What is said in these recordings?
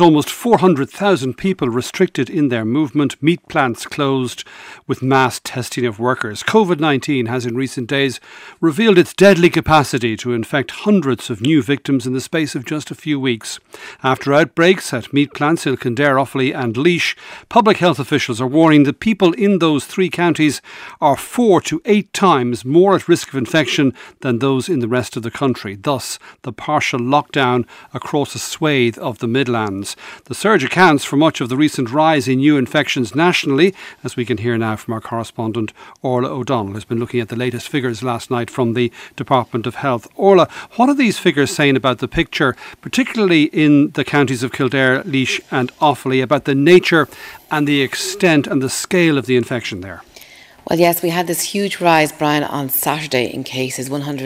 There's almost 400,000 people restricted in their movement, meat plants closed with mass testing of workers. COVID-19 has in recent days revealed its deadly capacity to infect hundreds of new victims in the space of just a few weeks. After outbreaks at meat plants in Kildare, Offaly and Laois, public health officials are warning that people in those three counties are 4 to 8 times more at risk of infection than those in the rest of the country. Thus, the partial lockdown across a swathe of the Midlands. The surge accounts for much of the recent rise in new infections nationally, as we can hear now from our correspondent Orla O'Donnell, who's been looking at the latest figures last night from the Department of Health. Orla, what are these figures saying about the picture, particularly in the counties of Kildare, Laois and Offaly, about the nature and the extent and the scale of the infection there? Well, yes, we had this huge rise, Brian, on Saturday in cases,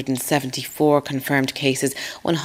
174 confirmed cases,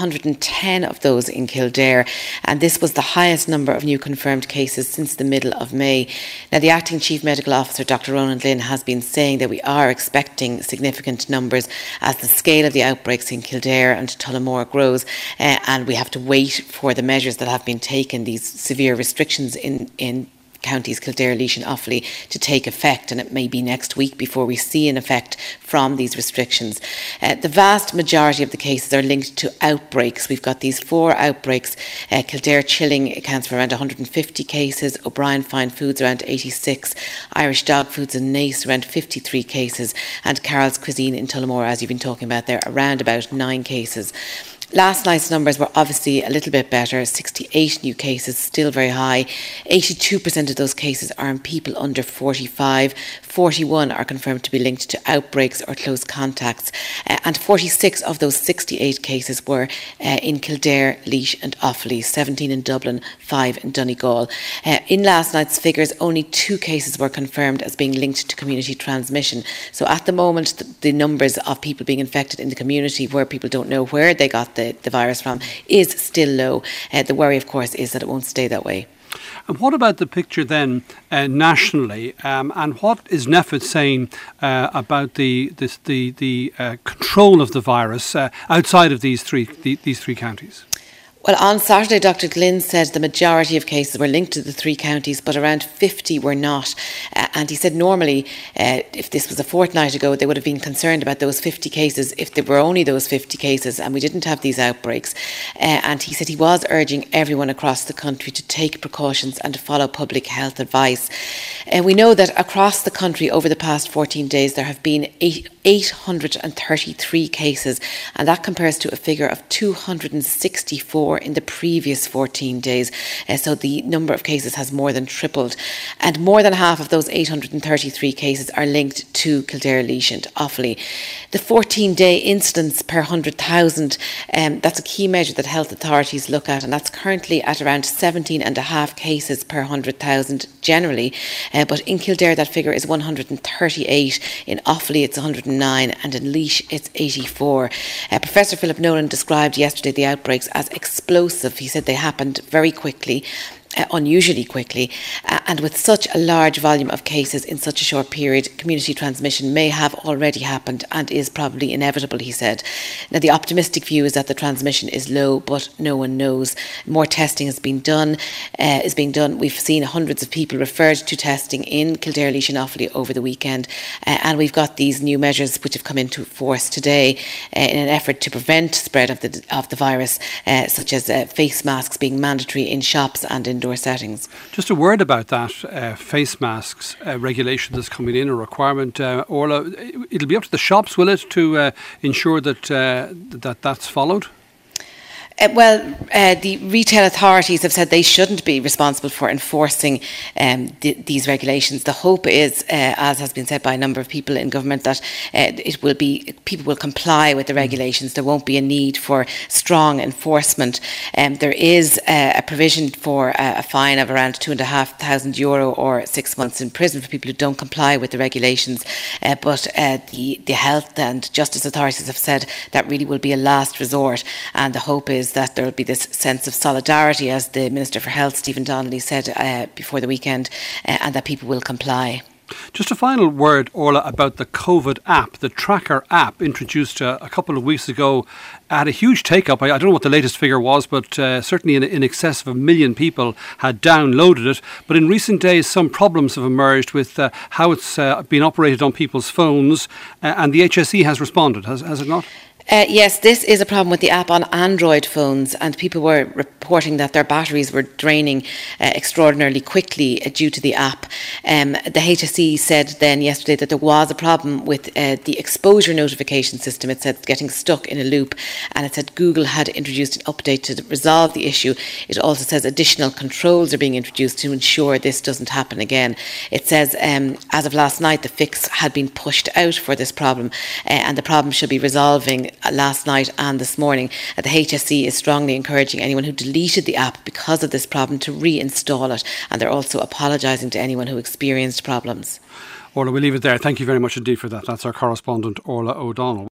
110 of those in Kildare, and this was the highest number of new confirmed cases since the middle of May. Now, the Acting Chief Medical Officer, Dr. Ronan Lynn, has been saying that we are expecting significant numbers as the scale of the outbreaks in Kildare and Tullamore grows, and we have to wait for the measures that have been taken, these severe restrictions in counties Kildare, Laois and Offaly to take effect, and it may be next week before we see an effect from these restrictions. The vast majority of the cases are linked to outbreaks. We've got these 4 outbreaks. Kildare Chilling accounts for around 150 cases, O'Brien Fine Foods around 86, Irish Dog Foods in Naas around 53 cases, and Carol's Cuisine in Tullamore, as you've been talking about there, around about 9 cases. Last night's numbers were obviously a little bit better, 68 new cases, still very high. 82% of those cases are in people under 45, 41 are confirmed to be linked to outbreaks or close contacts, and 46 of those 68 cases were in Kildare, Laois and Offaly, 17 in Dublin, 5 in Donegal. In last night's figures, only 2 cases were confirmed as being linked to community transmission. So at the moment, the numbers of people being infected in the community where people don't know where they got the virus from is still low. The worry, of course, is that it won't stay that way. And what about the picture then nationally? And what is NPHET saying about the control of the virus outside of these three counties? Well, on Saturday, Dr. Glynn said the majority of cases were linked to the 3 counties, but around 50 were not. And he said normally, if this was a fortnight ago, they would have been concerned about those 50 cases if there were only those 50 cases and we didn't have these outbreaks. And he said he was urging everyone across the country to take precautions and to follow public health advice. We know that across the country over the past 14 days, there have been 833 cases, and that compares to a figure of 264 in the previous 14 days. So the number of cases has more than tripled. And more than half of those 833 cases are linked to Kildare, Laois and Offaly. The 14-day incidence per 100,000, that's a key measure that health authorities look at, and that's currently at around 17.5 cases per 100,000 generally. But in Kildare, that figure is 138. In Offaly, it's 109, and in Laois, it's 84. Professor Philip Nolan described yesterday the outbreaks as explosive. He said they happened very quickly. Unusually quickly, and with such a large volume of cases in such a short period, community transmission may have already happened and is probably inevitable, he said. Now, the optimistic view is that the transmission is low, but no one knows. More testing is being done. We've seen hundreds of people referred to testing in Kildare, Laois and Offaly over the weekend, and we've got these new measures which have come into force today in an effort to prevent spread of the virus, such as face masks being mandatory in shops and indoor settings. Just a word about that face masks regulation that's coming in, a requirement. Orla, it'll be up to the shops, will it, to ensure that that's followed? The retail authorities have said they shouldn't be responsible for enforcing these regulations. The hope is, as has been said by a number of people in government, that people will comply with the regulations. There won't be a need for strong enforcement. There is a provision for a fine of around €2,500 or 6 months in prison for people who don't comply with the regulations. But the health and justice authorities have said that really will be a last resort, and the hope is that there will be this sense of solidarity, as the Minister for Health, Stephen Donnelly, said before the weekend, and that people will comply. Just a final word, Orla, about the COVID app, the Tracker app, introduced a couple of weeks ago, had a huge take-up. I don't know what the latest figure was, but certainly in excess of 1 million people had downloaded it. But in recent days, some problems have emerged with how it's been operated on people's phones, and the HSE has responded, has it not? Yes, this is a problem with the app on Android phones, and people were reporting that their batteries were draining extraordinarily quickly due to the app. The HSE said then yesterday that there was a problem with the exposure notification system. It said getting stuck in a loop, and it said Google had introduced an update to resolve the issue. It also says additional controls are being introduced to ensure this doesn't happen again. It says as of last night, the fix had been pushed out for this problem, and the problem should be resolving last night and this morning. The HSE is strongly encouraging anyone who deleted the app because of this problem to reinstall it, and they're also apologising to anyone who experienced problems. Orla, we'll leave it there. Thank you very much indeed for that. That's our correspondent, Orla O'Donnell.